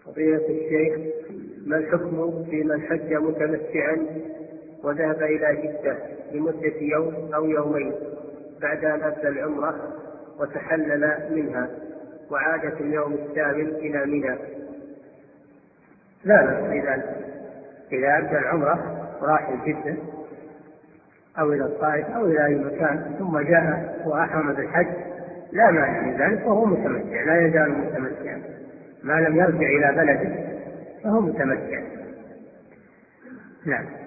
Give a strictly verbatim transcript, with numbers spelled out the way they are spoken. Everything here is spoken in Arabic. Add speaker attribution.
Speaker 1: فضيلة الشيخ، ما الحكم في من حج متمتعا وذهب إلى جدة لمدة يوم أو يومين بعد أن أدى العمرة وتحلل منها وعاد في اليوم الثامن إلى منى؟
Speaker 2: لا بأس بذلك، إذا أدى العمرة وراح جدة أو إلى الطائف أو إلى أي مكان ثم جاء وأحرم بالحج لا مانع من ذلك، وهو متمتع، لا يزال متمتعا ما لم يرجع إلى بلده فهو متمتع. نعم.